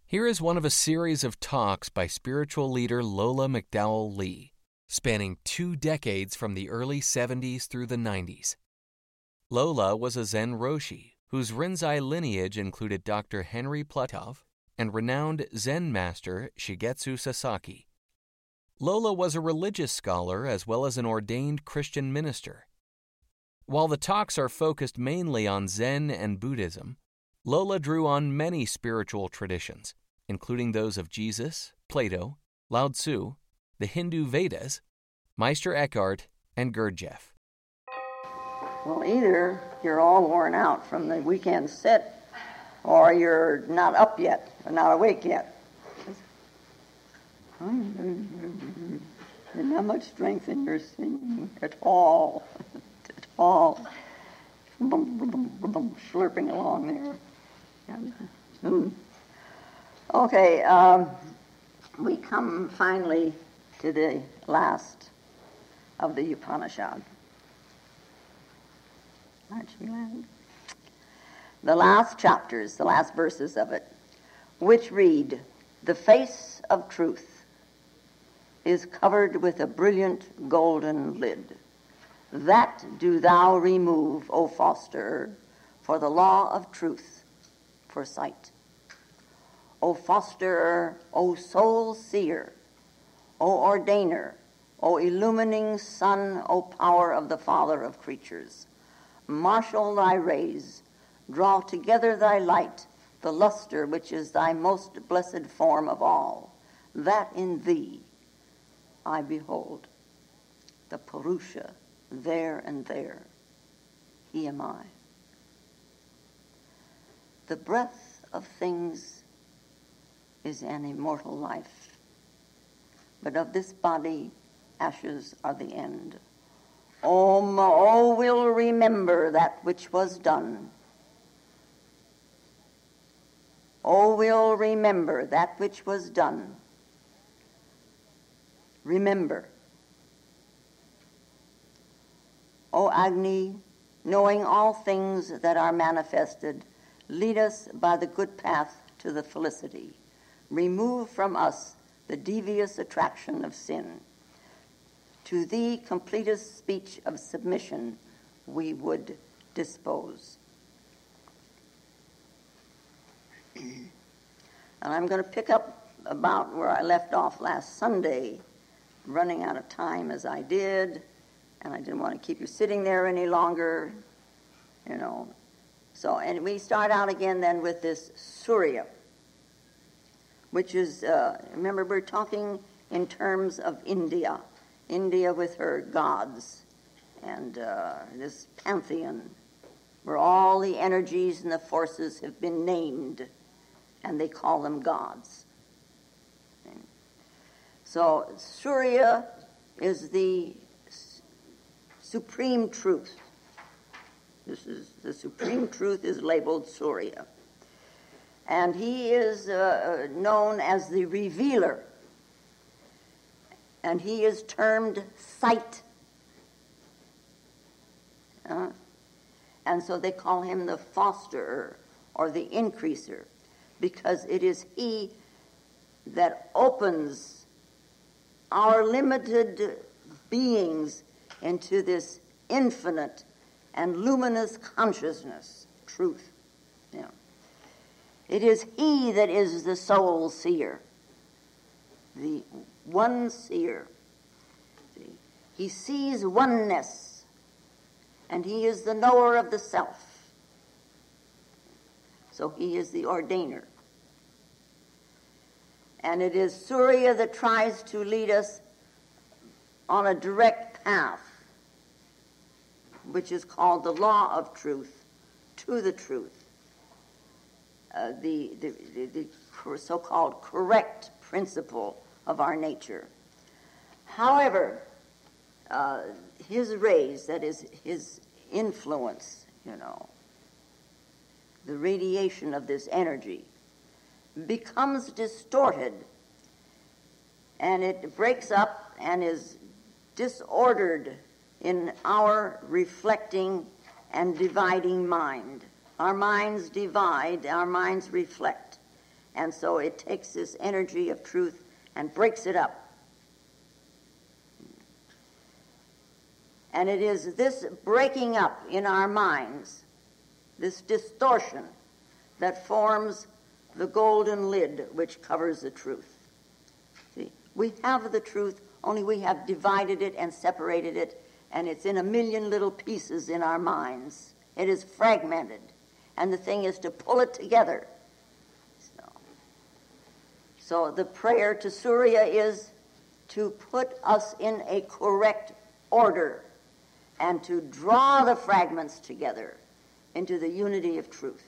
Here is one of a series of talks by spiritual leader Lola McDowell Lee, spanning 2 decades from the early 70s through the 90s. Lola was a Zen Roshi, whose Rinzai lineage included Dr. Henry Platov and renowned Zen master Shigetsu Sasaki. Lola was a religious scholar as well as an ordained Christian minister. While the talks are focused mainly on Zen and Buddhism, Lola drew on many spiritual traditions, including those of Jesus, Plato, Lao Tzu, the Hindu Vedas, Meister Eckhart, and Gurdjieff. Well, either you're all worn out from the weekend sit, or you're not up yet, or not awake yet. There's not much strength in your singing at all. At all. Slurping along there. Okay, we come finally to the last of the Upanishad. Aren't you glad? The last chapters, the last verses of it, which read, "The face of truth is covered with a brilliant golden lid. That do thou remove, O fosterer, for the law of truth, for sight. O fosterer, O soul seer, O ordainer, O illumining sun, O power of the Father of creatures, marshal thy rays, draw together thy light, the luster which is thy most blessed form of all, that in thee I behold, the Purusha, there and there, he am I. The breath of things is an immortal life, but of this body ashes are the end. O will remember that which was done. O will remember that which was done. Remember. O Agni, knowing all things that are manifested, lead us by the good path to the felicity. Remove from us the devious attraction of sin. To thee, completest speech of submission, we would dispose." And I'm going to pick up about where I left off last Sunday, running out of time as I did, and I didn't want to keep you sitting there any longer, So, and we start out again then with this Surya, which is, remember we're talking in terms of India with her gods, and this pantheon, where all the energies and the forces have been named, and they call them gods. So Surya is the supreme truth. This is the supreme truth is labeled Surya. And he is known as the revealer. And he is termed sight. And so they call him the fosterer or the increaser, because it is he that opens our limited beings into this infinite and luminous consciousness, truth. It is he that is the soul seer, the one seer. He sees oneness, and he is the knower of the self. So he is the ordainer. And it is Surya that tries to lead us on a direct path, which is called the law of truth, to the truth, the so-called correct principle of our nature. However, his rays, that is his influence, the radiation of this energy, becomes distorted, and it breaks up and is disordered in our reflecting and dividing mind. Our minds divide, our minds reflect, And so it takes this energy of truth and breaks it up. And it is this breaking up in our minds, this distortion, that forms the golden lid which covers the truth. See, we have the truth, only we have divided it and separated it, and it's in a million little pieces in our minds. It is fragmented, and the thing is to pull it together. So the prayer to Surya is to put us in a correct order and to draw the fragments together into the unity of truth.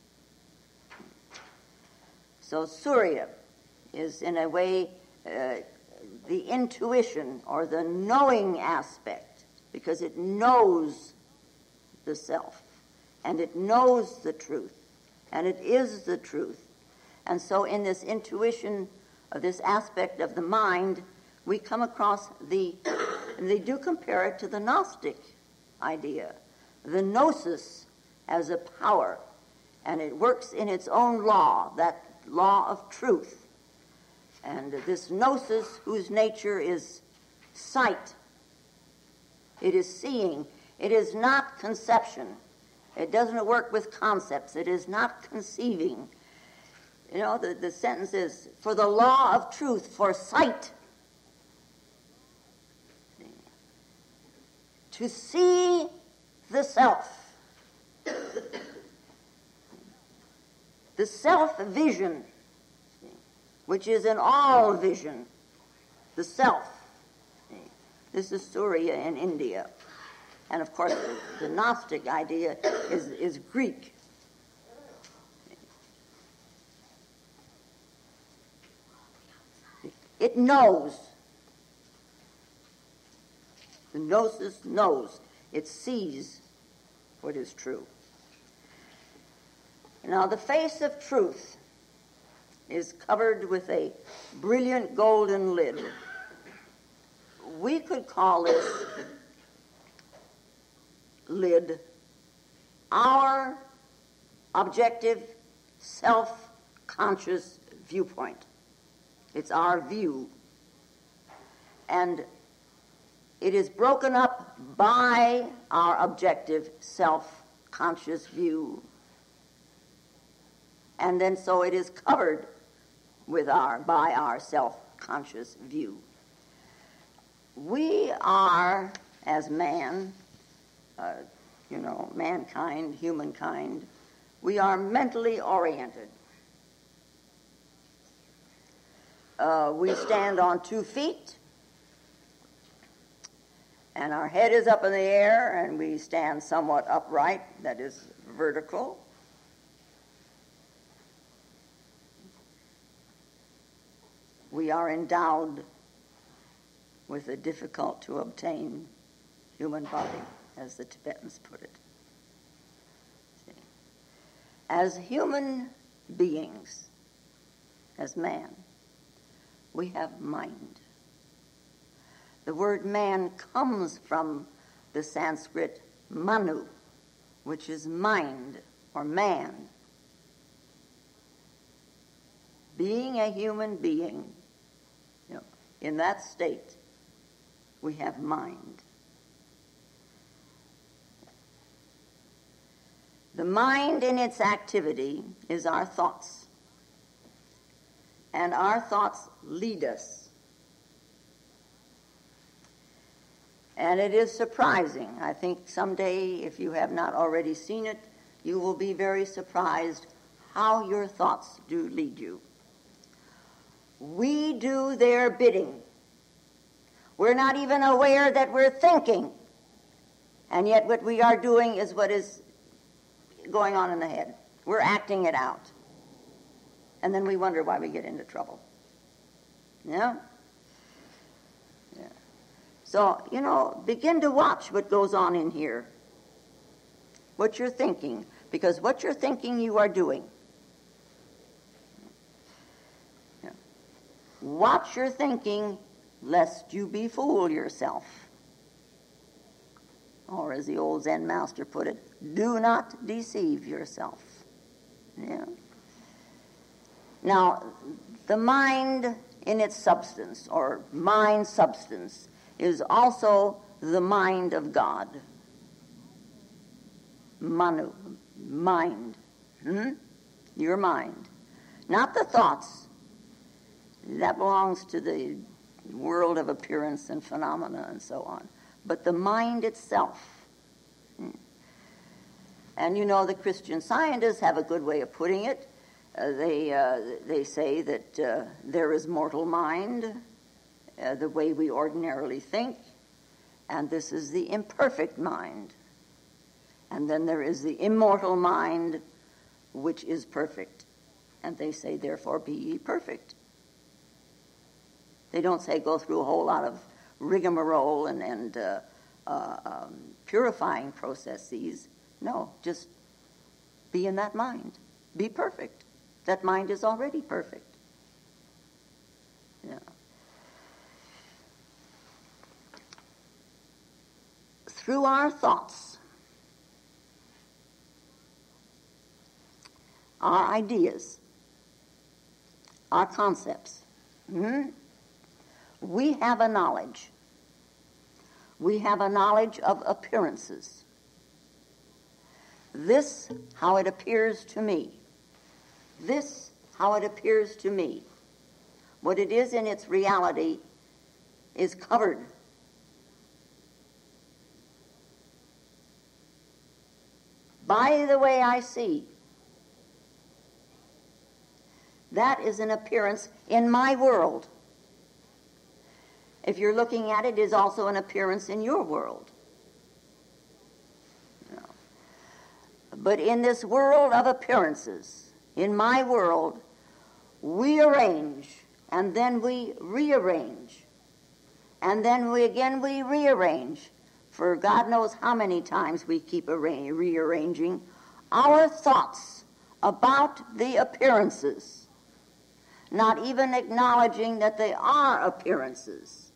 So Surya is, in a way, the intuition or the knowing aspect, because it knows the self, and it knows the truth, and it is the truth. And so in this intuition of this aspect of the mind, we come across and they do compare it to the Gnostic idea, the gnosis as a power, and it works in its own law, that law of truth. And this gnosis, whose nature is sight, it is seeing, it is not conception, it doesn't work with concepts, it is not conceiving. You know, the sentence is, for the law of truth, for sight, to see the self, the self-vision, which is in all vision, the self. This is Surya in India. And of course, the Gnostic idea is Greek. It knows. The gnosis knows. It sees what is true. Now, the face of truth is covered with a brilliant golden lid. We could call this lid our objective, self-conscious viewpoint. It's our view. And it is broken up by our objective, self-conscious view. And then so it is covered by our self-conscious view. We are, as man, mankind, humankind, we are mentally oriented. We stand on 2 feet, and our head is up in the air, and we stand somewhat upright, that is vertical. We are endowed with a difficult-to-obtain human body, as the Tibetans put it. As human beings, as man, we have mind. The word man comes from the Sanskrit manu, which is mind or man. Being a human being, in that state, we have mind. The mind in its activity is our thoughts. And our thoughts lead us. And it is surprising. I think someday, if you have not already seen it, you will be very surprised how your thoughts do lead you. We do their bidding. We're not even aware that we're thinking. And yet what we are doing is what is going on in the head. We're acting it out. And then we wonder why we get into trouble. Yeah? Yeah. So, begin to watch what goes on in here. What you're thinking. Because what you're thinking, you are doing. Yeah. Watch your thinking, lest you befool yourself. Or as the old Zen master put it, do not deceive yourself. Yeah. Now, the mind in its substance, or mind substance, is also the mind of God. Manu, mind. Your mind. Not the thoughts. That belongs to the world of appearance and phenomena and so on. But the mind itself. And you know, the Christian Scientists have a good way of putting it. They say that there is mortal mind, the way we ordinarily think, and this is the imperfect mind. And then there is the immortal mind, which is perfect. And they say, therefore, be ye perfect. They don't say go through a whole lot of rigmarole and purifying processes. No, just be in that mind. Be perfect. That mind is already perfect. Yeah. Through our thoughts, our ideas, our concepts, we have a knowledge. We have a knowledge of appearances. This, how it appears to me. This, how it appears to me. What it is in its reality is covered. By the way I see. That is an appearance in my world. If you're looking at it, it is also an appearance in your world. No. But in this world of appearances, in my world, we arrange, and then we rearrange, and then we rearrange. For God knows how many times we keep rearranging our thoughts about the appearances, not even acknowledging that they are appearances.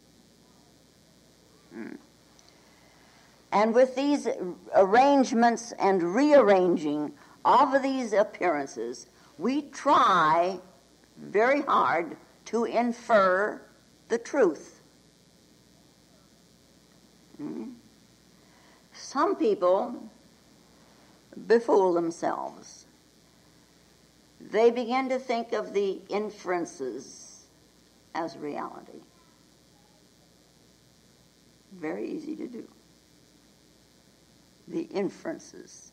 And with these arrangements and rearranging of these appearances, we try very hard to infer the truth. Some people befool themselves. They begin to think of the inferences as reality. Very easy to do. The inferences.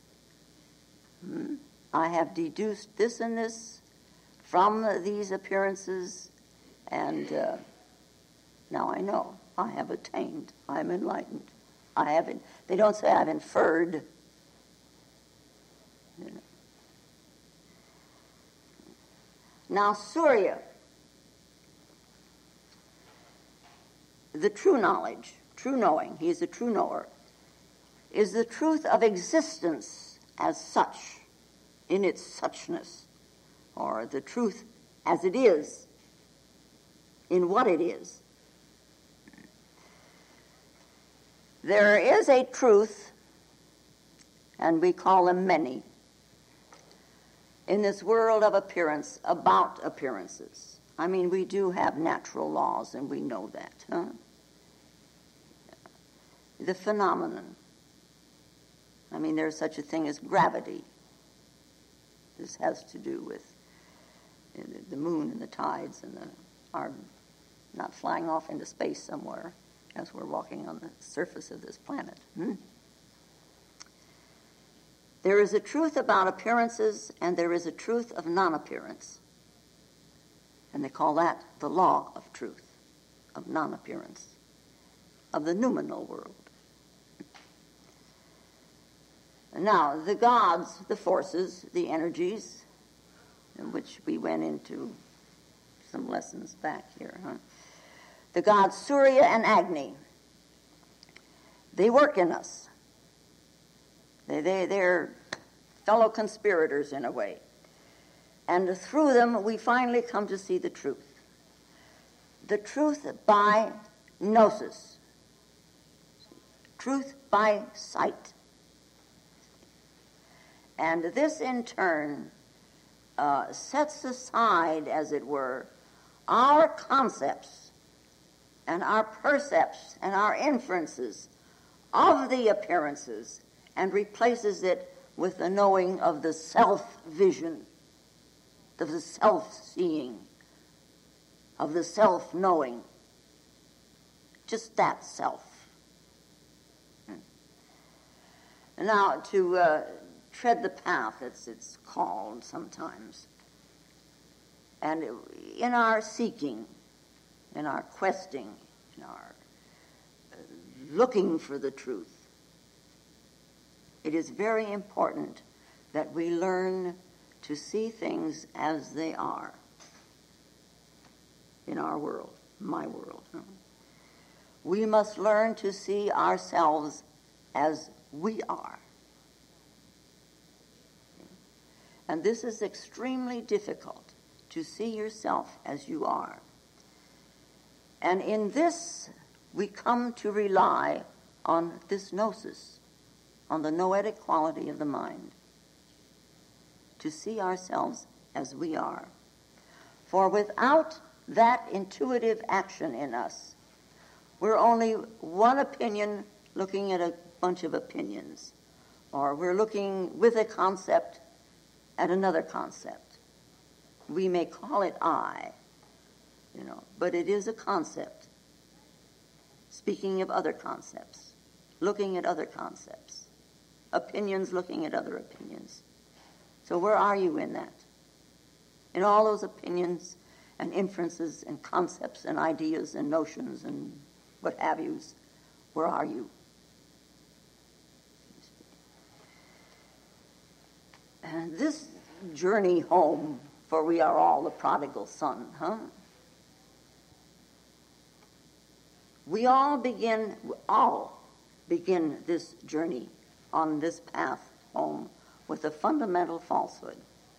I have deduced this and this from these appearances, and now I know. I have attained. I am enlightened. I haven't. They don't say I've inferred. Now, Surya, the true knowledge, true knowing, he is a true knower, is the truth of existence as such, in its suchness, or the truth as it is, in what it is. There is a truth, and we call them many, in this world of appearance, about appearances. I mean, we do have natural laws, and we know that, huh? The phenomenon. I mean, there's such a thing as gravity. This has to do with the moon and the tides and our not flying off into space somewhere as we're walking on the surface of this planet. There is a truth about appearances, and there is a truth of non-appearance. And they call that the law of truth, of non-appearance, of the noumenal world. Now, the gods, the forces, the energies, in which we went into some lessons back here, huh? The gods Surya and Agni, they work in us. They're fellow conspirators in a way. And through them, we finally come to see the truth. The truth by gnosis. Truth by sight. And this, in turn, sets aside, as it were, our concepts and our percepts and our inferences of the appearances and replaces it with the knowing of the self-vision, of the self-seeing, of the self-knowing. Just that self. Now, to tread the path, it's called sometimes. And in our seeking, in our questing, in our looking for the truth, it is very important that we learn to see things as they are in our world, my world. We must learn to see ourselves as we are. And this is extremely difficult, to see yourself as you are. And in this, we come to rely on this gnosis, on the noetic quality of the mind, to see ourselves as we are. For without that intuitive action in us, we're only one opinion looking at a bunch of opinions, or we're looking with a concept at another concept. We may call it I, but it is a concept. Speaking of other concepts, looking at other concepts, opinions looking at other opinions. So where are you in that? In all those opinions and inferences and concepts and ideas and notions and what have yous, where are you? And this journey home, for we are all the prodigal son, We all begin this journey on this path home with a fundamental falsehood.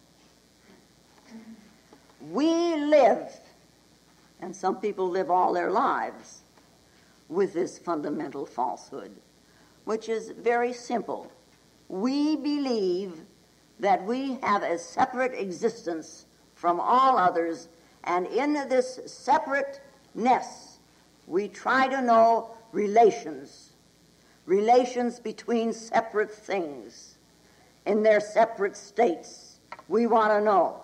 We live, and some people live all their lives, with this fundamental falsehood, which is very simple. We believe that we have a separate existence from all others, and in this separateness, we try to know relations between separate things in their separate states. We want to know.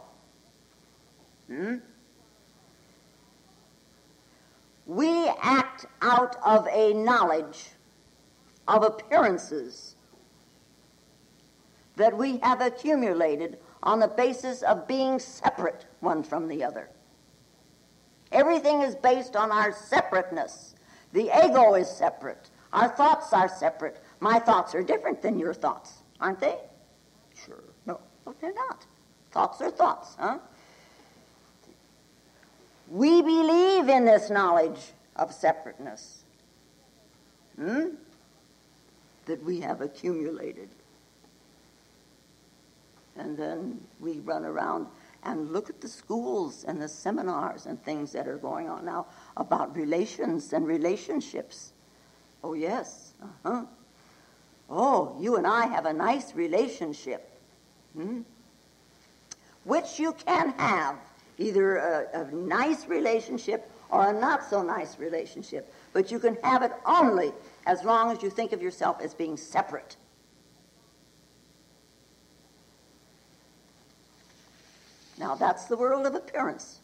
We act out of a knowledge of appearances that we have accumulated on the basis of being separate one from the other. Everything is based on our separateness. The ego is separate. Our thoughts are separate. My thoughts are different than your thoughts, aren't they? Sure. No, they're not. Thoughts are thoughts, We believe in this knowledge of separateness that we have accumulated. And then we run around and look at the schools and the seminars and things that are going on now about relations and relationships. Oh, yes. Oh, you and I have a nice relationship. Which you can have, either a nice relationship or a not so nice relationship. But you can have it only as long as you think of yourself as being separate. Now, that's the world of appearance.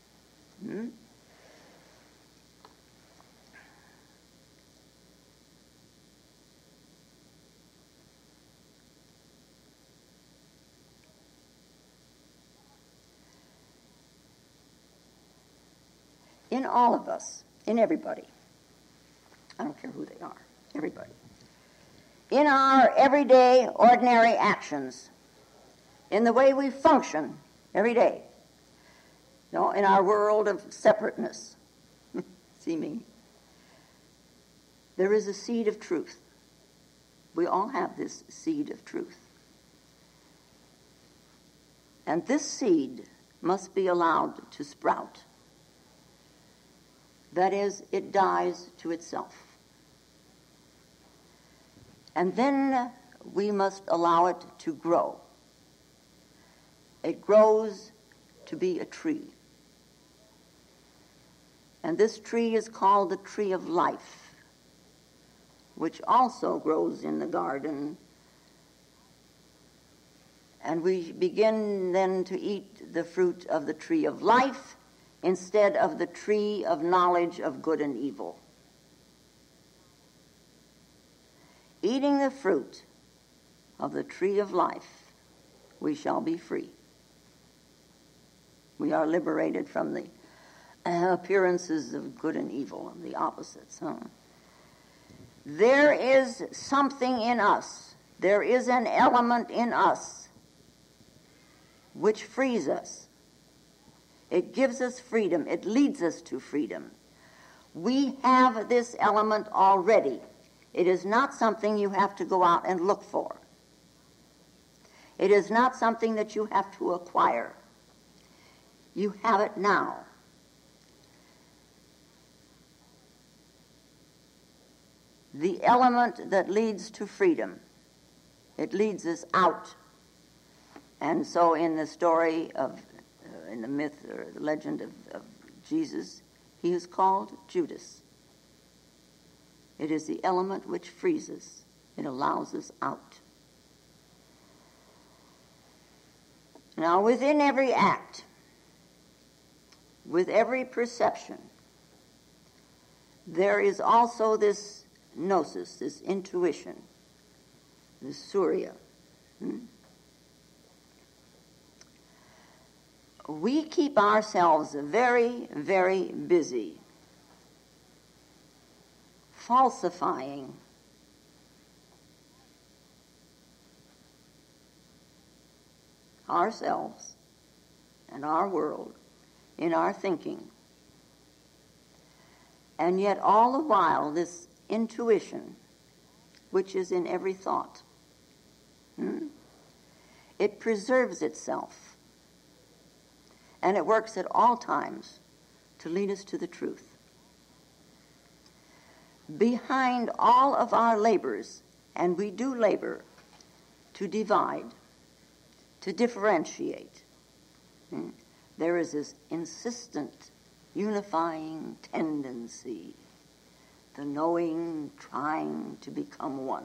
In all of us, in everybody, I don't care who they are, everybody, in our everyday, ordinary actions, in the way we function every day, in our world of separateness, seeming, there is a seed of truth. We all have this seed of truth. And this seed must be allowed to sprout. That is, it dies to itself. And then we must allow it to grow. it grows to be a tree. And this tree is called the tree of life, which also grows in the garden. And we begin then to eat the fruit of the tree of life instead of the tree of knowledge of good and evil. Eating the fruit of the tree of life, we shall be free. We are liberated from the appearances of good and evil, the opposites. There is something in us. There is an element in us which frees us. It gives us freedom. It leads us to freedom. We have this element already. It is not something you have to go out and look for. It is not something that you have to acquire. You have it now. The element that leads to freedom. It leads us out. And so in the story of, in the myth or the legend of Jesus, he is called Judas. It is the element which frees us. It allows us out. Now, within every act, with every perception, there is also this gnosis, this intuition, this surya. We keep ourselves very, very busy falsifying ourselves and our world in our thinking. And yet all the while this intuition, which is in every thought, it preserves itself. And it works at all times to lead us to the truth. Behind all of our labors, and we do labor to divide, to differentiate, there is this insistent unifying tendency, the knowing trying to become one.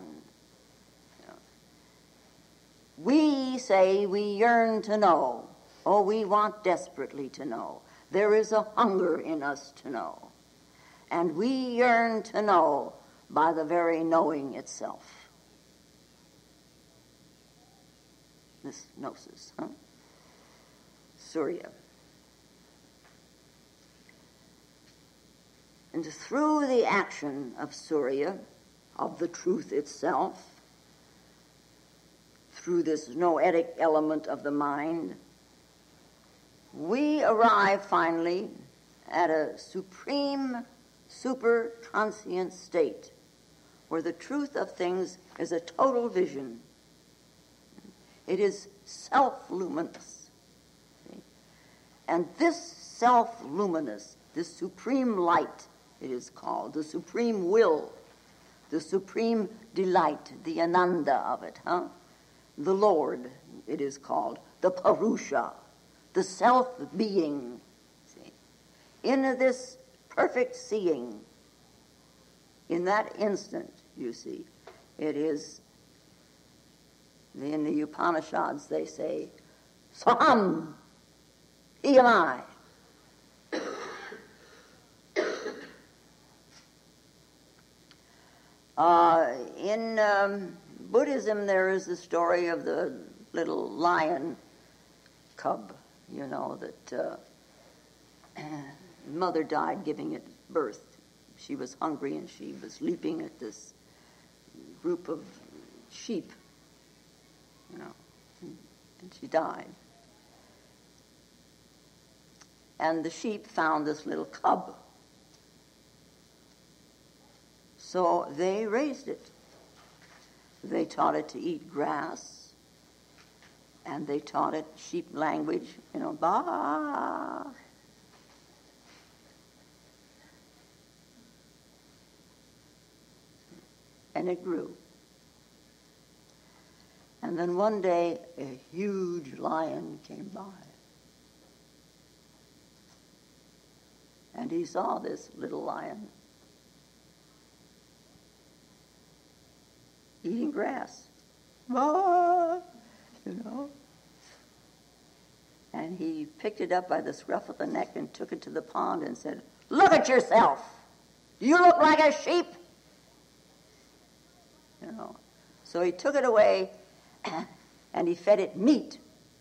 We say we yearn to know. Oh, we want desperately to know. There is a hunger in us to know. And we yearn to know by the very knowing itself. This gnosis, Surya. And through the action of Surya, of the truth itself, through this noetic element of the mind, we arrive finally at a supreme, super transient state where the truth of things is a total vision. It is self-luminous. And this self-luminous, this supreme light, it is called, the supreme will, the supreme delight, the ananda of it, the Lord, it is called, the Purusha, the self-being. In this perfect seeing, in that instant, you see, it is, in the Upanishads they say, Soham, he am I. In Buddhism, there is the story of the little lion cub, that mother died giving it birth. She was hungry and she was leaping at this group of sheep, and she died. And the sheep found this little cub. So they raised it. They taught it to eat grass, and they taught it sheep language, ba. And it grew. And And then one day, a huge lion came by. And he saw this little lion eating grass. Ah, you know. And he picked it up by the scruff of the neck and took it to the pond and said, "Look at yourself. Do you look like a sheep?" You know. So he took it away and he fed it meat.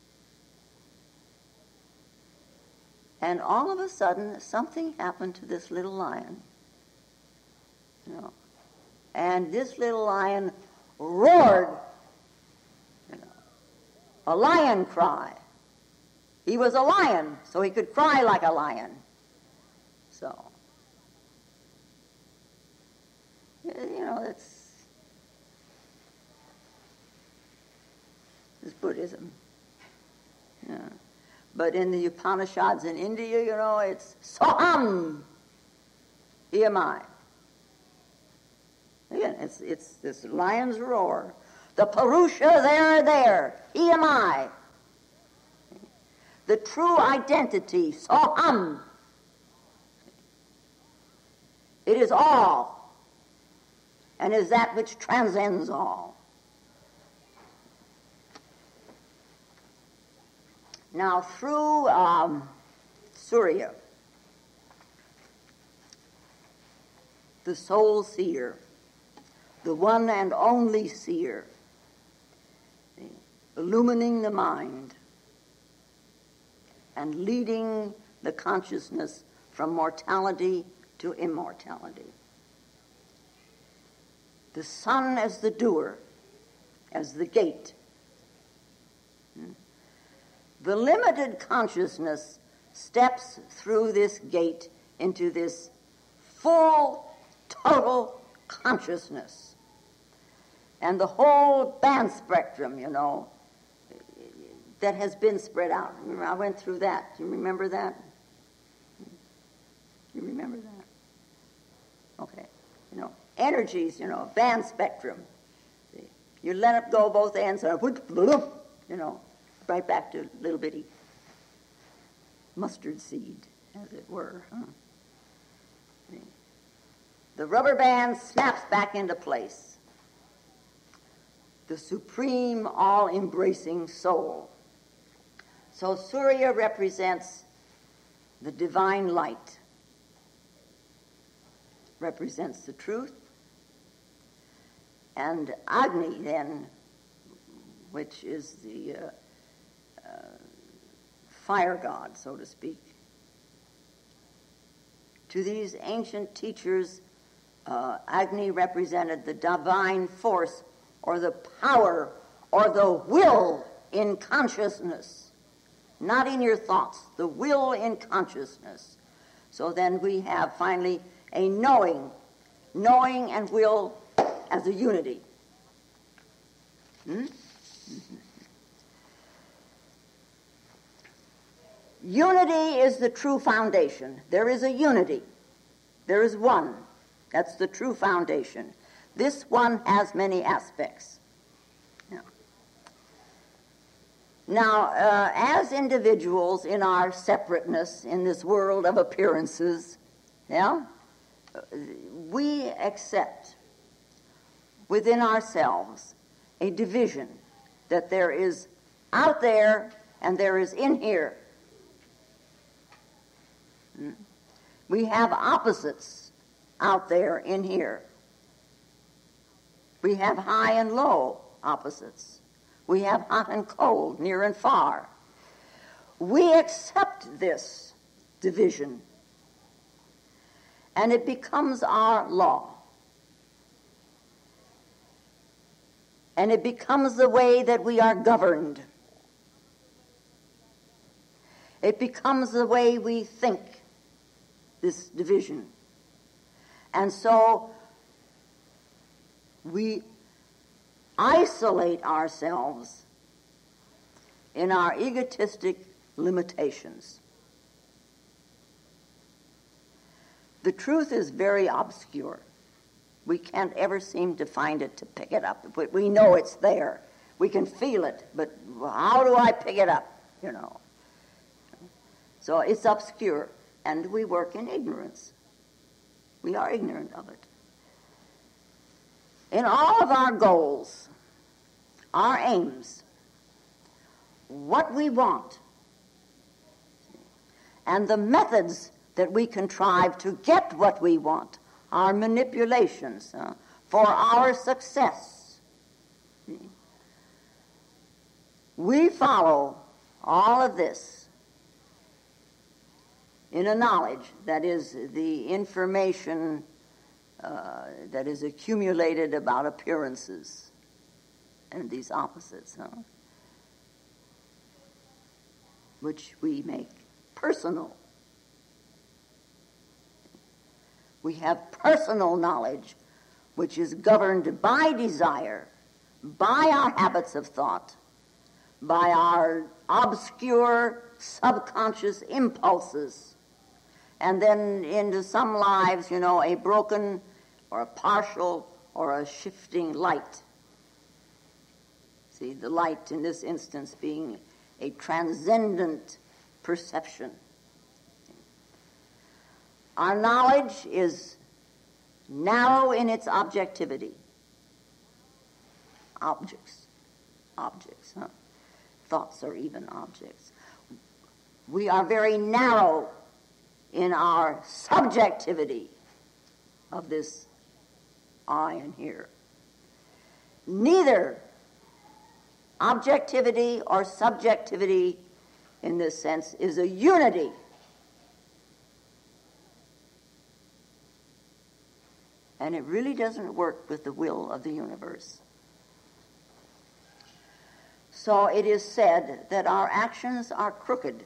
And all of a sudden, something happened to this little lion. You know. And this little lion roared, you know, a lion cry. He was a lion, so he could cry like a lion. So, you know, it's Buddhism. Yeah. But in the Upanishads in India, you know, it's Soham, here am I. Again, it's this lion's roar. The Purusha, there, he am I. The true identity, Soham. It is all, and is that which transcends all. Now, through Surya, the sole seer, the one and only seer, illumining the mind and leading the consciousness from mortality to immortality. The sun as the doer, as the gate. The limited consciousness steps through this gate into this full, total consciousness. And the whole band spectrum, you know, that has been spread out. Remember, I went through that. Do you remember that? You remember that? Okay. You know, energies, you know, band spectrum. You let it go both ends, and you know, right back to little bitty mustard seed, as it were. The rubber band snaps back into place. The supreme, all-embracing soul. So Surya represents the divine light, represents the truth, and Agni then, which is the fire god, so to speak. To these ancient teachers, Agni represented the divine force or the power or the will in consciousness. Not in your thoughts, the will in consciousness. So then we have finally a knowing and will as a unity. Unity is the true foundation. There is a unity. There is one. That's the true foundation. This one has many aspects. Now, as individuals in our separateness in this world of appearances, we accept within ourselves a division that there is out there and there is in here. We have opposites out there in here. We have high and low opposites. We have hot and cold, near and far. We accept this division, and it becomes our law. And it becomes the way that we are governed. It becomes the way we think, this division. And so we isolate ourselves in our egotistic limitations. The truth is very obscure. We can't ever seem to find it, to pick it up. We know it's there. We can feel it, but how do I pick it up, So it's obscure, and we work in ignorance. We are ignorant of it. In all of our goals, our aims, what we want, and the methods that we contrive to get what we want, our manipulations for our success. We follow all of this in a knowledge that is the information that is accumulated about appearances and these opposites, which we make personal. We have personal knowledge, which is governed by desire, by our habits of thought, by our obscure subconscious impulses, and then into some lives, a broken or a partial or a shifting light. See, the light in this instance being a transcendent perception. Our knowledge is narrow in its objectivity. Objects, Thoughts are even objects. We are very narrow in our subjectivity of this I and here. Neither objectivity or subjectivity in this sense is a unity. And it really doesn't work with the will of the universe. So it is said that our actions are crooked.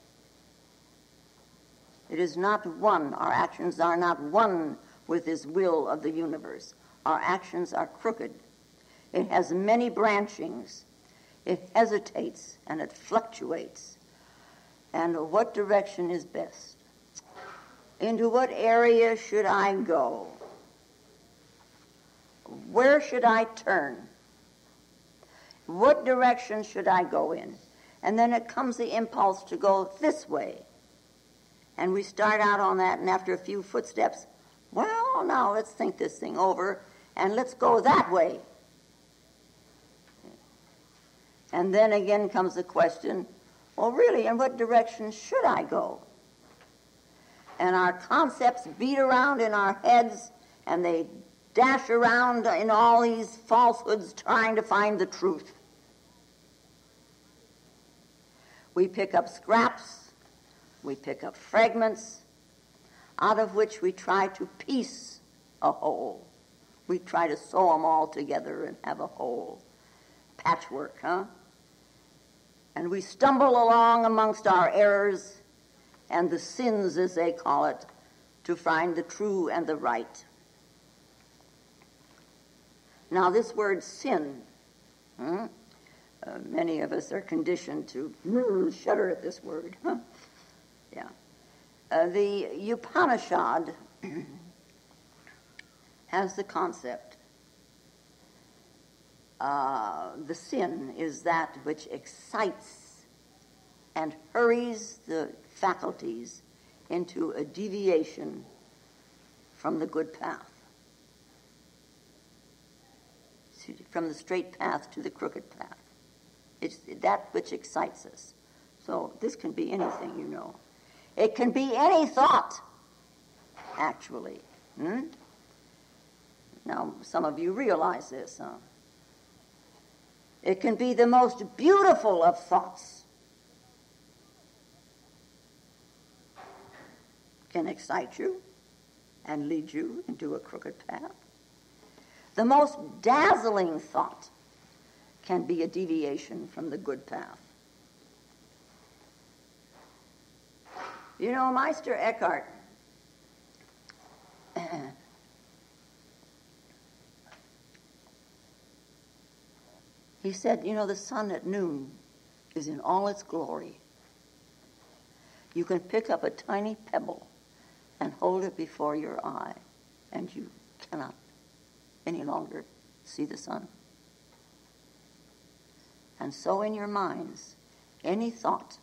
It is not one. Our actions are not one with this will of the universe. Our actions are crooked. It has many branchings. It hesitates and it fluctuates. And what direction is best? Into what area should I go? Where should I turn? What direction should I go in? And then it comes the impulse to go this way. And we start out on that, and after a few footsteps, well, now let's think this thing over, and let's go that way. And then again comes the question, well, really, in what direction should I go? And our concepts beat around in our heads, and they dash around in all these falsehoods trying to find the truth. We pick up scraps, we pick up fragments, out of which we try to piece a whole. We try to sew them all together and have a whole patchwork, And we stumble along amongst our errors and the sins, as they call it, to find the true and the right. Now, this word sin, many of us are conditioned to shudder at this word. Yeah. The Upanishad has the concept. The sin is that which excites and hurries the faculties into a deviation from the good path. From the straight path to the crooked path. It's that which excites us. So this can be anything, It can be any thought, actually. Now, some of you realize this, It can be the most beautiful of thoughts. Can excite you and lead you into a crooked path. The most dazzling thought can be a deviation from the good path. Meister Eckhart, he said, the sun at noon is in all its glory. You can pick up a tiny pebble and hold it before your eye, and you cannot any longer see the sun. And so in your minds, any thought,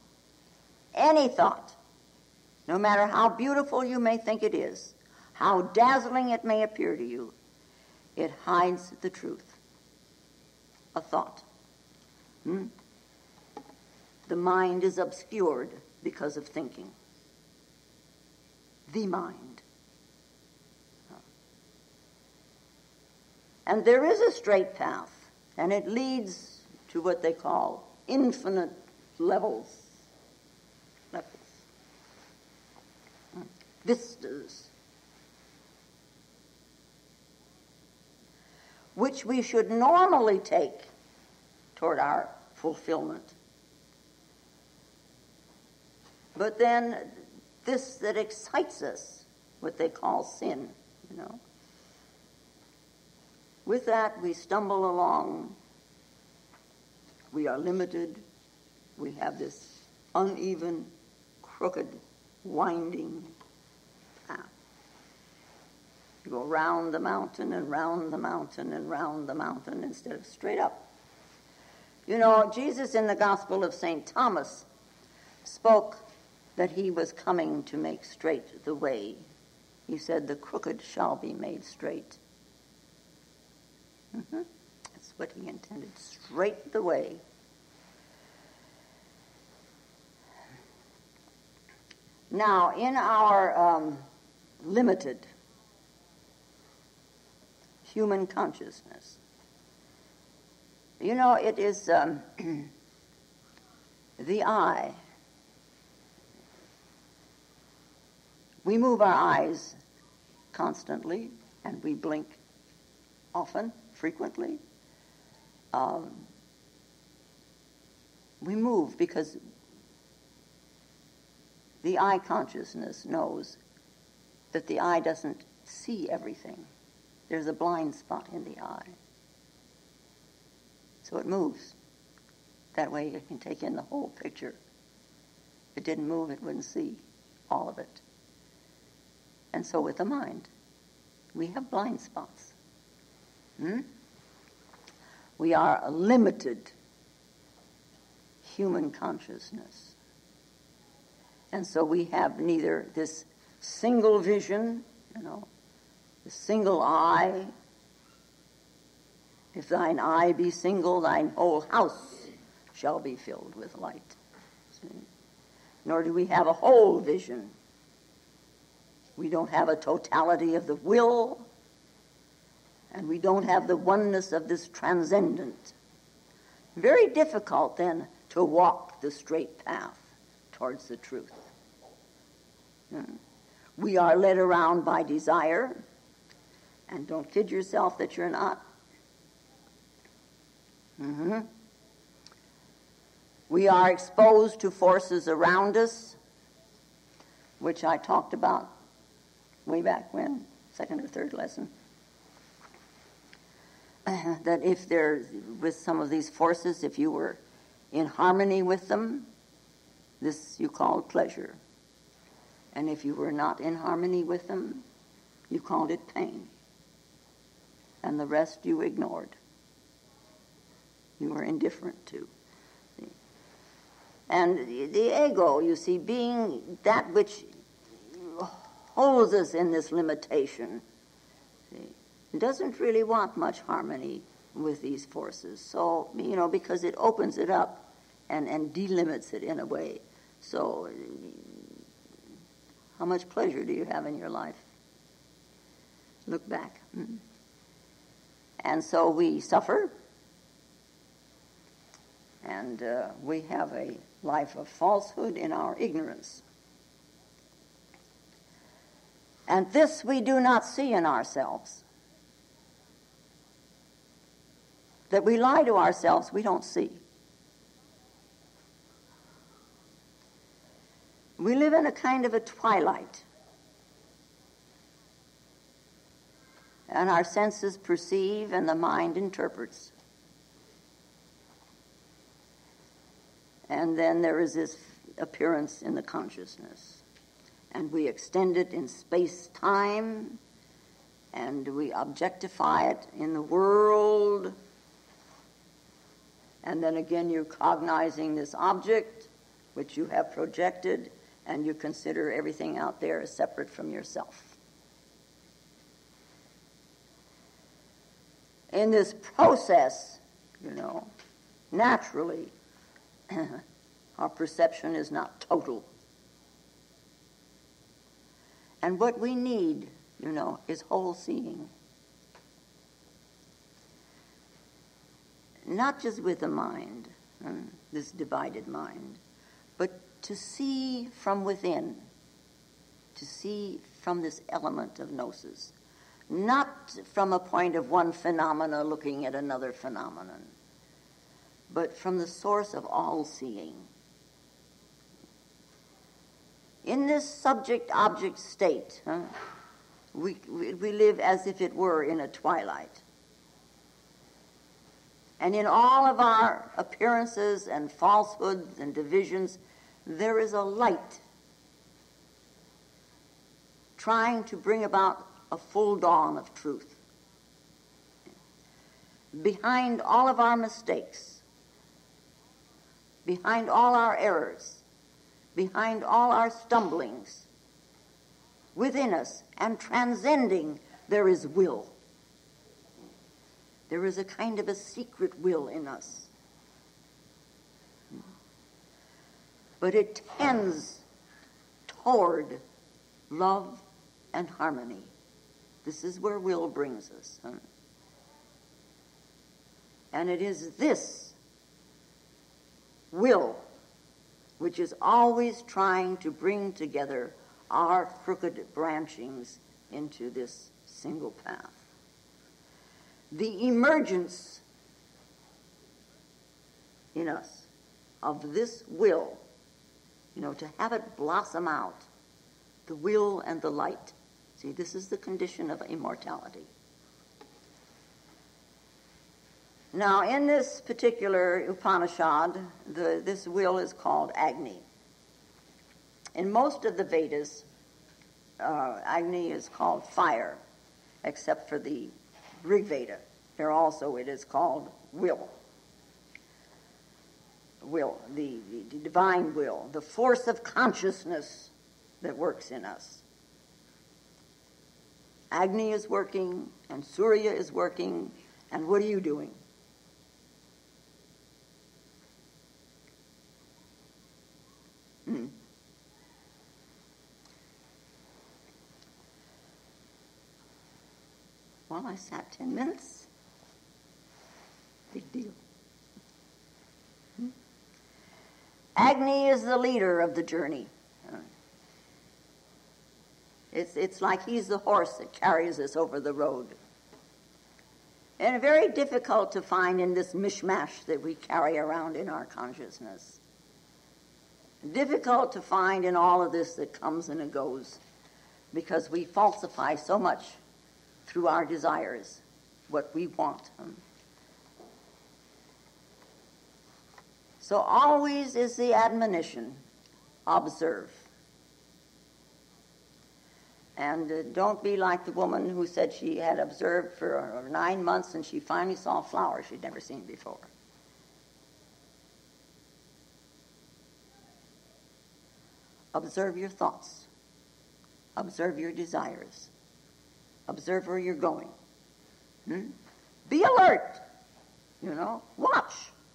no matter how beautiful you may think it is, how dazzling it may appear to you, it hides the truth. A thought. The mind is obscured because of thinking. The mind. And there is a straight path, and it leads to what they call infinite levels. Vistas. Which we should normally take toward our fulfillment. But then this that excites us, what they call sin, with that we stumble along. We are limited. We have this uneven, crooked, winding path. You go round the mountain and round the mountain and round the mountain instead of straight up. Jesus in the Gospel of St. Thomas spoke that he was coming to make straight the way. He said, the crooked shall be made straight. That's what he intended, straight the way. Now, in our limited human consciousness, it is the eye. We move our eyes constantly, and we blink often, frequently. We move because the eye consciousness knows that the eye doesn't see everything. There's a blind spot in the eye. So it moves. That way it can take in the whole picture. If it didn't move, it wouldn't see all of it. And so with the mind, we have blind spots. We are a limited human consciousness. And so we have neither this single vision, the single eye. If thine eye be single, thine whole house shall be filled with light. See? Nor do we have a whole vision. We don't have a totality of the will, and we don't have the oneness of this transcendent. Very difficult, then, to walk the straight path towards the truth. We are led around by desire, and don't kid yourself that you're not. We are exposed to forces around us, which I talked about way back when, second or third lesson. That if there, with some of these forces, if you were in harmony with them, this you called pleasure. And if you were not in harmony with them, you called it pain. And the rest you ignored. You were indifferent to. See? And the ego, you see, being that which holds us in this limitation, see, doesn't really want much harmony with these forces. So, because it opens it up and delimits it in a way. So, how much pleasure do you have in your life? Look back. And so we suffer, and we have a life of falsehood in our ignorance. And this we do not see in ourselves. That we lie to ourselves, we don't see. We live in a kind of a twilight. And our senses perceive and the mind interprets. And then there is this appearance in the consciousness. And we extend it in space-time, and we objectify it in the world. And then again you're cognizing this object which you have projected, and you consider everything out there as separate from yourself. In this process, naturally, our perception is not total. And what we need, is whole seeing. Not just with the mind, this divided mind, but to see from within, to see from this element of gnosis, not from a point of one phenomena looking at another phenomenon, but from the source of all seeing. In this subject-object state, we live as if it were in a twilight. And in all of our appearances and falsehoods and divisions, there is a light trying to bring about a full dawn of truth. Behind all of our mistakes, behind all our errors, behind all our stumblings, within us and transcending, there is will. There is a kind of a secret will in us. But it tends toward love and harmony. This is where will brings us. And it is this will which is always trying to bring together our crooked branchings into this single path. The emergence in us of this will, to have it blossom out, the will and the light. See, this is the condition of immortality. Now, in this particular Upanishad, this will is called Agni. In most of the Vedas, Agni is called fire, except for the Rig Veda. There also it is called will. Will, the divine will, the force of consciousness that works in us. Agni is working, and Surya is working, and what are you doing? Well, I sat 10 minutes. Big deal. Agni is the leader of the journey. It's like he's the horse that carries us over the road. And very difficult to find in this mishmash that we carry around in our consciousness. Difficult to find in all of this that comes and it goes, because we falsify so much through our desires, what we want. So always is the admonition, observe. And don't be like the woman who said she had observed for 9 months and she finally saw flowers she'd never seen before. Observe your thoughts. Observe your desires. Observe where you're going. Be alert. Watch.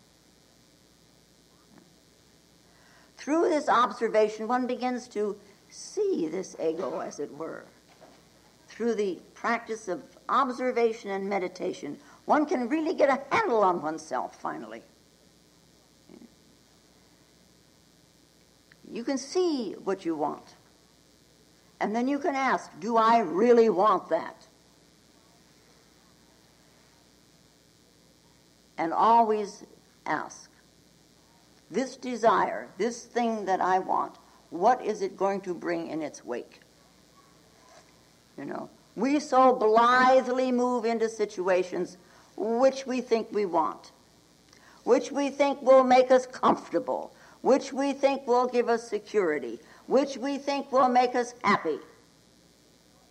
Through this observation, one begins to see this ego, as it were. Through the practice of observation and meditation, one can really get a handle on oneself, finally. You can see what you want. And then you can ask, do I really want that? And always ask, this desire, this thing that I want, what is it going to bring in its wake? We so blithely move into situations which we think we want, which we think will make us comfortable, which we think will give us security, which we think will make us happy.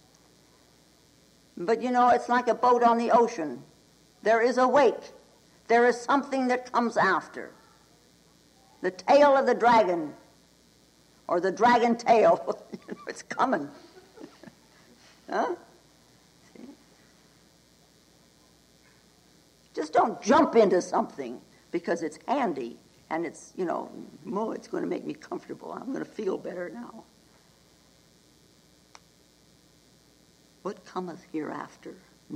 But it's like a boat on the ocean. There is a wake. there is something that comes after. The tail of the dragon, or the dragon tail, it's coming. Huh? See? Just don't jump into something because it's handy and it's, it's going to make me comfortable. I'm going to feel better now. What cometh hereafter?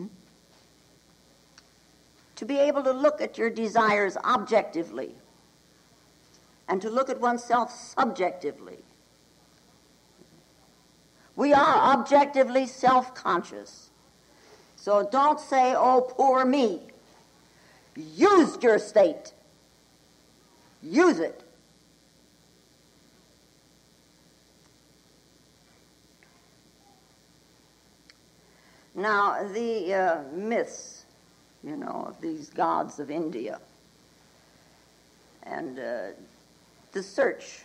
To be able to look at your desires objectively and to look at oneself subjectively. We are objectively self-conscious. So don't say, oh, poor me. Use your state. Use it. Now, the myths, of these gods of India and the search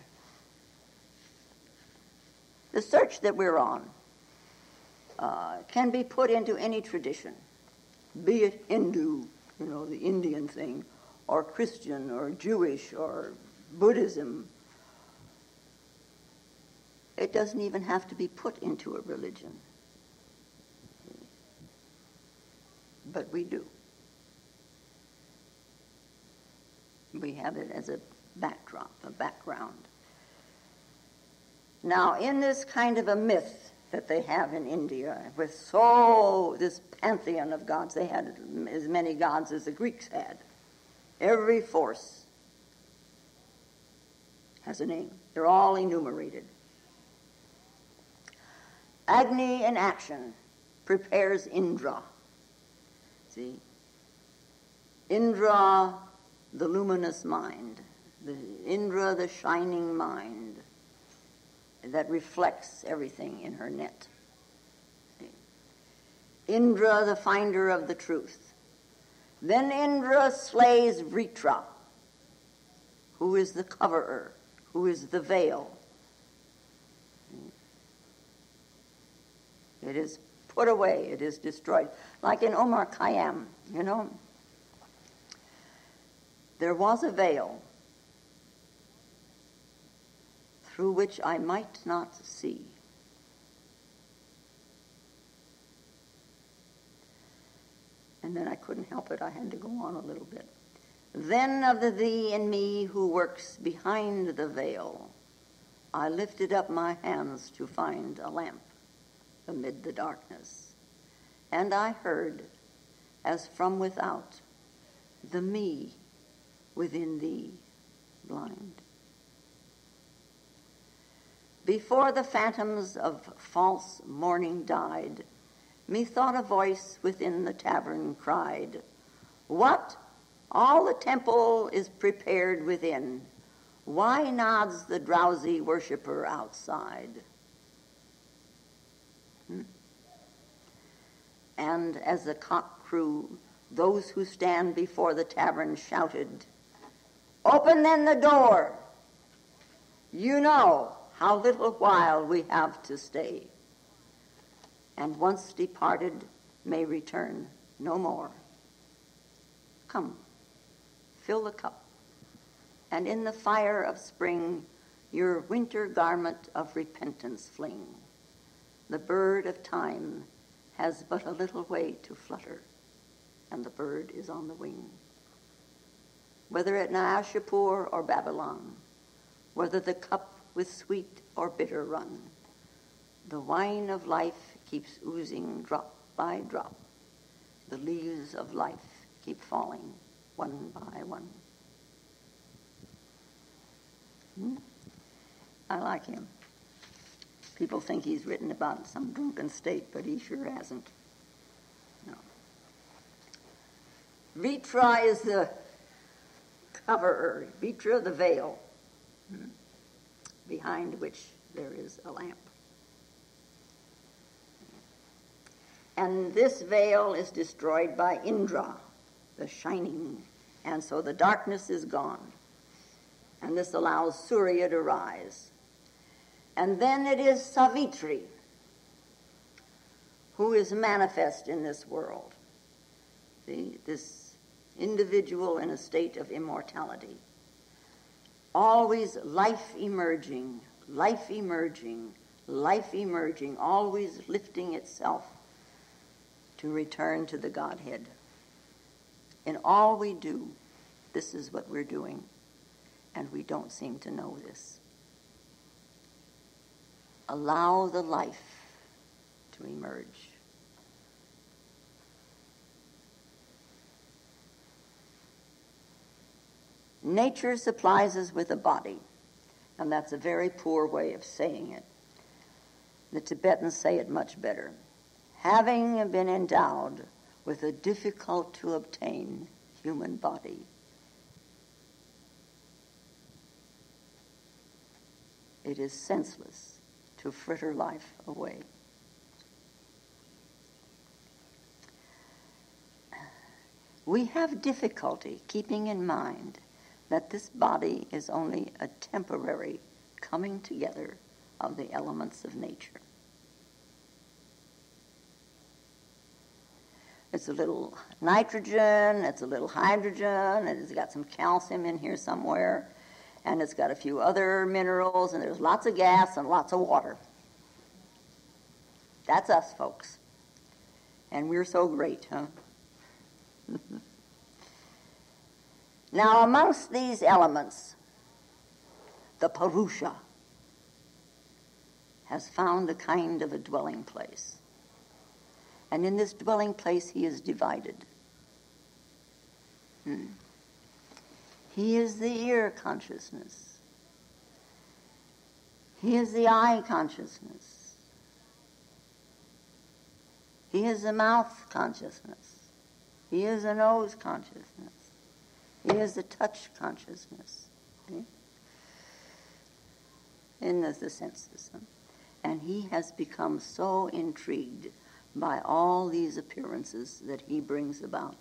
that we're on can be put into any tradition, be it Hindu, the Indian thing, or Christian, or Jewish, or Buddhism. It doesn't even have to be put into a religion. But we do. We have it as a backdrop, a background. Now, in this kind of a myth that they have in India, with this pantheon of gods, they had as many gods as the Greeks had. Every force has a name. They're all enumerated. Agni in action prepares Indra. See? Indra, the luminous mind. Indra, the shining mind that reflects everything in her net. See? Indra, the finder of the truth. Then Indra slays Vritra, who is the coverer, who is the veil. It is put away, it is destroyed. Like in Omar Khayyam, there was a veil through which I might not see. And then I couldn't help it, I had to go on a little bit. Then of the thee and me who works behind the veil, I lifted up my hands to find a lamp amid the darkness. And I heard, as from without, the me within thee blind. Before the phantoms of false morning died, methought a voice within the tavern cried, What? All the temple is prepared within. Why nods the drowsy worshipper outside? And as the cock crew, those who stand before the tavern shouted, Open then the door! You know how little while we have to stay, and once departed may return no more. Come, fill the cup, and in the fire of spring your winter garment of repentance fling. The bird of time has but a little way to flutter, and the bird is on the wing. Whether at Naashapur or Babylon, whether the cup with sweet or bitter run, the wine of life keeps oozing drop by drop. The leaves of life keep falling one by one. I like him. People think he's written about some drunken state, but he sure hasn't. No. Vritra is the coverer. Vritra, the veil, behind which there is a lamp. And this veil is destroyed by Indra, the shining, and so the darkness is gone. And this allows Surya to rise. And then it is Savitri, who is manifest in this world. See, this individual in a state of immortality. Always life emerging, life emerging, life emerging, always lifting itself to return to the Godhead. In all we do, this is what we're doing, and we don't seem to know this. Allow the life to emerge. Nature supplies us with a body, and that's a very poor way of saying it. The Tibetans say it much better. Having been endowed with a difficult-to-obtain human body, it is senseless to fritter life away. We have difficulty keeping in mind that this body is only a temporary coming together of the elements of nature. It's a little nitrogen, it's a little hydrogen, and it's got some calcium in here somewhere, and it's got a few other minerals, and there's lots of gas and lots of water. That's us, folks. And we're so great, huh? Now, amongst these elements, the Purusha has found a kind of a dwelling place. And in this dwelling place, he is divided. He is the ear consciousness. He is the eye consciousness. He is the mouth consciousness. He is the nose consciousness. He is the touch consciousness. See? In the sense system. And he has become so intrigued by all these appearances that he brings about.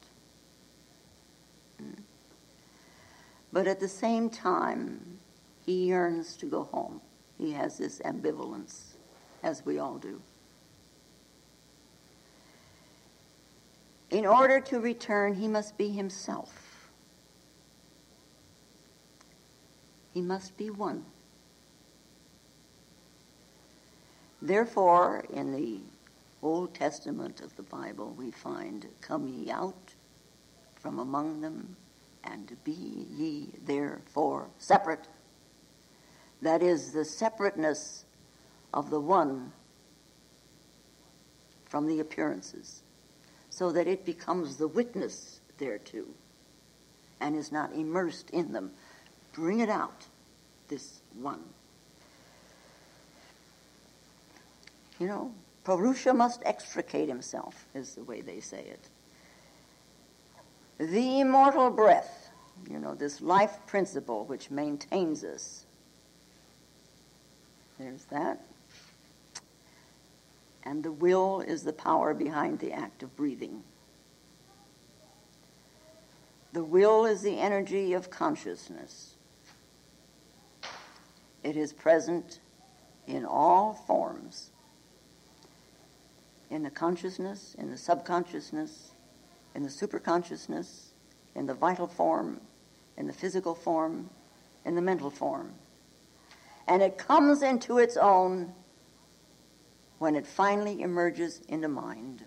But at the same time, he yearns to go home. He has this ambivalence, as we all do. In order to return, he must be himself. He must be one. Therefore, in the Old Testament of the Bible, we find, "Come ye out from among them, and be ye therefore separate." That is the separateness of the one from the appearances, so that it becomes the witness thereto, and is not immersed in them. Bring it out, this one. You know, Purusha must extricate himself, is the way they say it. The immortal breath, you know, this life principle which maintains us. There's that. And the will is the power behind the act of breathing. The will is the energy of consciousness. It is present in all forms. In the consciousness, in the subconsciousness, in the superconsciousness, in the vital form, in the physical form, in the mental form. And it comes into its own when it finally emerges into mind.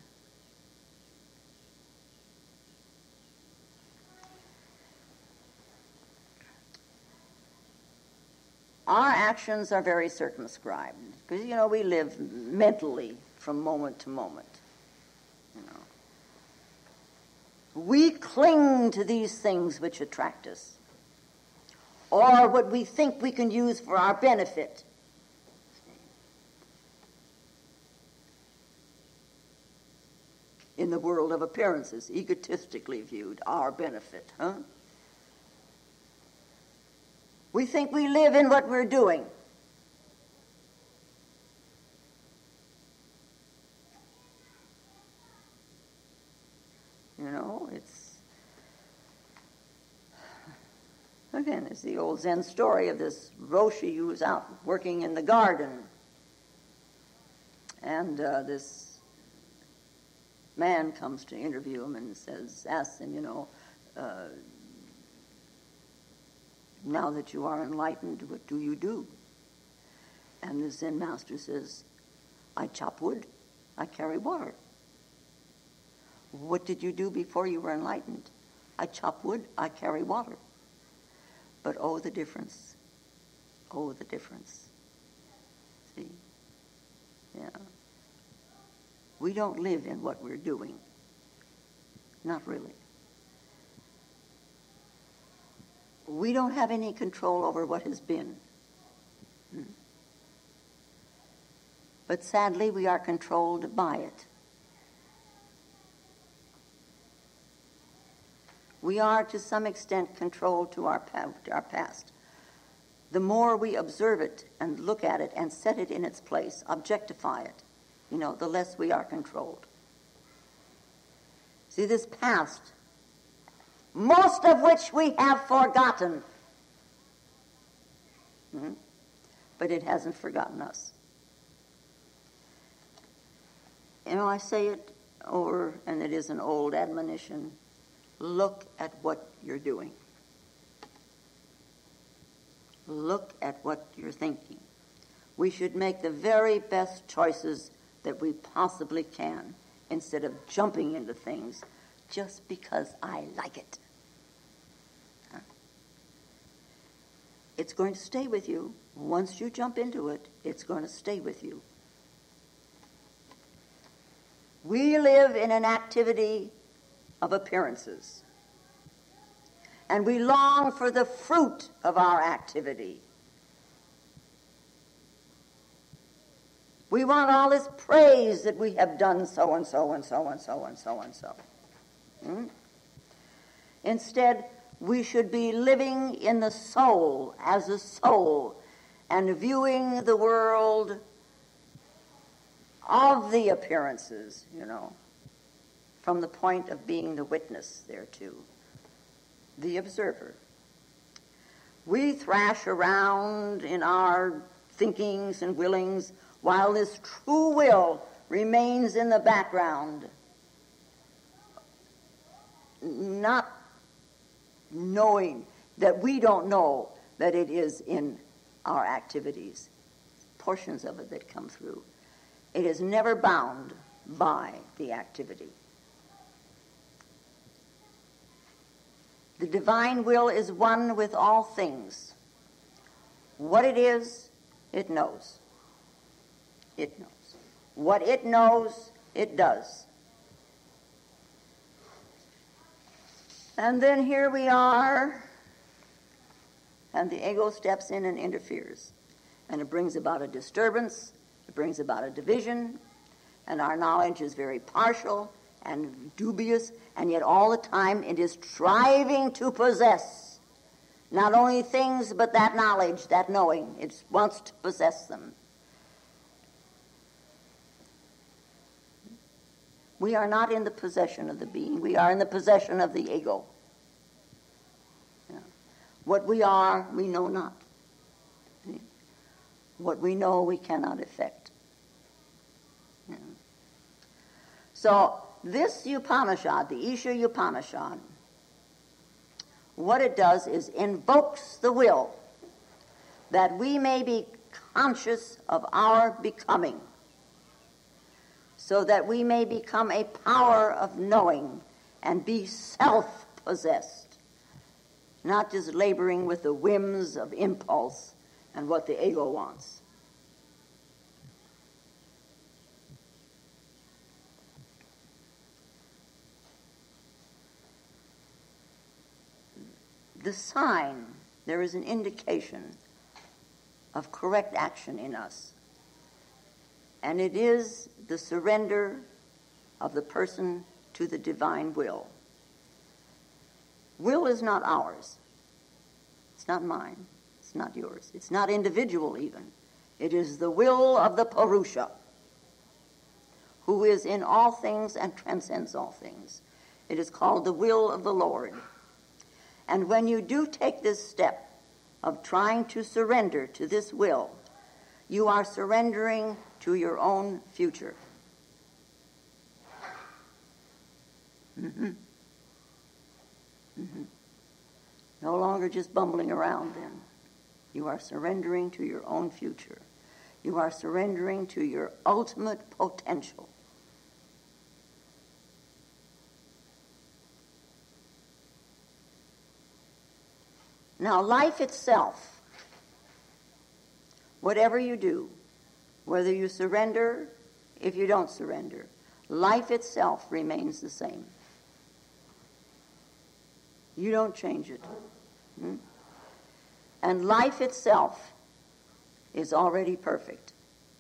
Our actions are very circumscribed because, you know, we live mentally from moment to moment. You know, we cling to these things which attract us, or what we think we can use for our benefit. In the world of appearances, egotistically viewed, our benefit, huh? We think we live in what we're doing. You know, it's the old Zen story of this Roshi who was out working in the garden. And this man comes to interview him and asks him, you know, now that you are enlightened, what do you do? And the Zen master says, I chop wood, I carry water. What did you do before you were enlightened? I chop wood, I carry water. But oh, the difference. Oh, the difference. See? Yeah. We don't live in what we're doing. Not really. We don't have any control over what has been. But sadly, we are controlled by it. We are, to some extent, controlled to our past. The more we observe it and look at it and set it in its place, objectify it, the less we are controlled. See, this past, most of which we have forgotten, but it hasn't forgotten us. I say it over, and it is an old admonition. Look at what you're doing. Look at what you're thinking. We should make the very best choices that we possibly can instead of jumping into things just because I like it. It's going to stay with you. Once you jump into it, it's going to stay with you. We live in an activity of appearances. And we long for the fruit of our activity. We want all this praise that we have done so and so and so and so and so and so. Instead, we should be living in the soul as a soul and viewing the world of the appearances, from the point of being the witness thereto, the observer. We thrash around in our thinkings and willings while this true will remains in the background, not knowing that we don't know that it is in our activities, portions of it that come through. It is never bound by the activity. The divine will is one with all things. What it is, it knows. It knows. What it knows, it does. And then here we are, and the ego steps in and interferes. And it brings about a disturbance, it brings about a division, and our knowledge is very partial and dubious, and yet all the time it is striving to possess not only things, but that knowledge, that knowing. It wants to possess them. We are not in the possession of the being. We are in the possession of the ego. What we are, we know not. What we know, we cannot effect. So this Upanishad, the Isha Upanishad, what it does is invokes the will that we may be conscious of our becoming, so that we may become a power of knowing and be self-possessed, not just laboring with the whims of impulse and what the ego wants. The sign, there is an indication of correct action in us. And it is the surrender of the person to the divine will. Will is not ours. It's not mine. It's not yours. It's not individual even. It is the will of the Purusha, who is in all things and transcends all things. It is called the will of the Lord. And when you do take this step of trying to surrender to this will, you are surrendering to your own future. No longer just bumbling around then. You are surrendering to your own future. You are surrendering to your ultimate potential. Now, life itself, whatever you do, whether you surrender, if you don't surrender, life itself remains the same. You don't change it. And life itself is already perfect.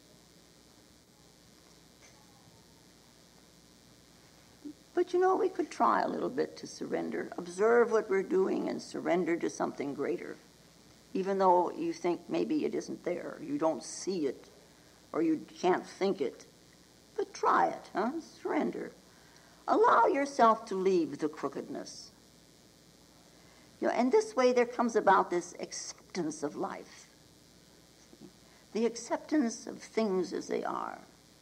But we could try a little bit to surrender. Observe what we're doing and surrender to something greater. Even though you think maybe it isn't there, you don't see it, or you can't think it. But try it, Surrender. Allow yourself to leave the crookedness. And this way there comes about this acceptance of life. The acceptance of things as they are.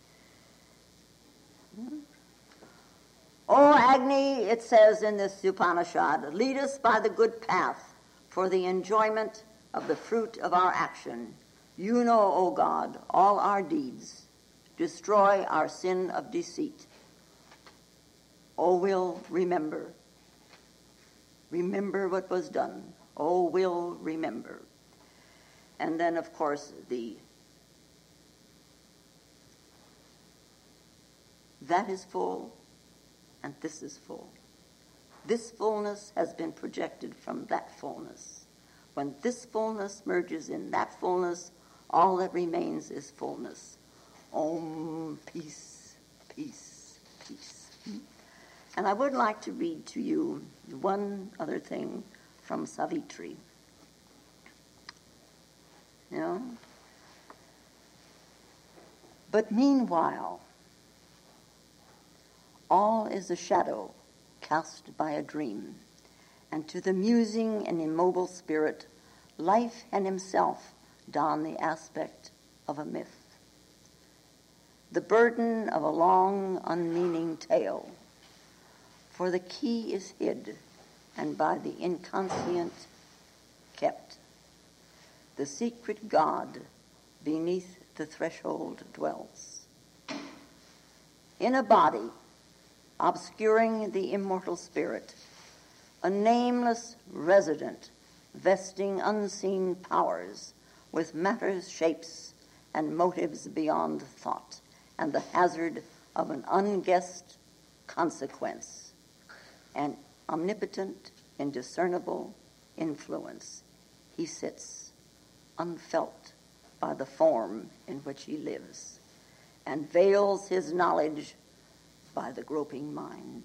O Agni, it says in this Upanishad, lead us by the good path for the enjoyment of the fruit of our action. You know, O God, all our deeds. Destroy our sin of deceit. O will, remember. Remember what was done. O will, remember. And then, of course, that is full, and this is full. This fullness has been projected from that fullness. When this fullness merges in that fullness, all that remains is fullness. Om, peace, peace, peace. And I would like to read to you one other thing from Savitri. But meanwhile, all is a shadow cast by a dream, and to the musing and immobile spirit, life and himself don the aspect of a myth. The burden of a long, unmeaning tale, for the key is hid, and by the inconscient kept. The secret God beneath the threshold dwells. In a body, obscuring the immortal spirit, a nameless resident, vesting unseen powers with matter's shapes and motives beyond thought, and the hazard of an unguessed consequence, an omnipotent, indiscernible influence. He sits, unfelt by the form in which he lives, and veils his knowledge by the groping mind.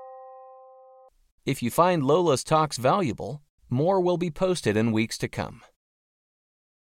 If you find Lola's talks valuable, more will be posted in weeks to come.